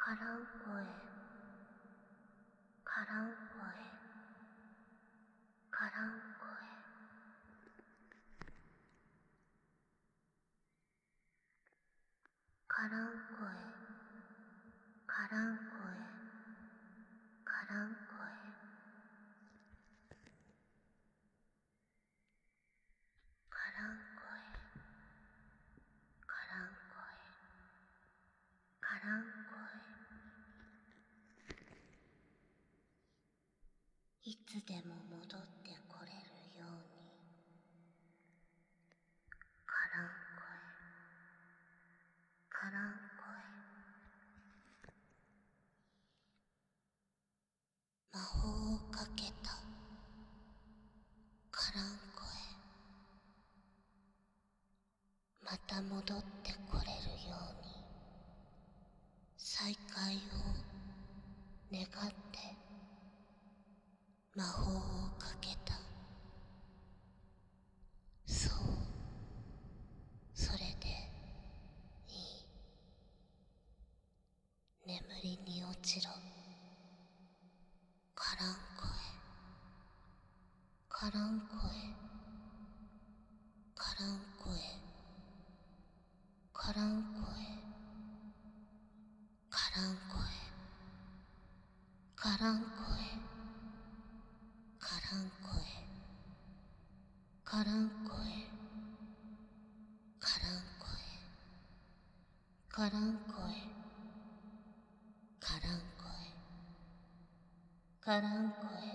カラン声、カラン声、カラン声、カラン声、カラン声、カラン声、カラン声、カラン声、カラン声、いつでも戻ってこれるように。カラン声、カラン声、魔法をかけたカラン声、また戻ってこれるように。再会を願って魔法をかけた。そう、それでいい。眠りに落ちろ。カラン声、カラン声、カラン声、カラン声、カラン声、カラン声、カラン声、カラン声、カラン声、カラン声、カラン声、カラン声、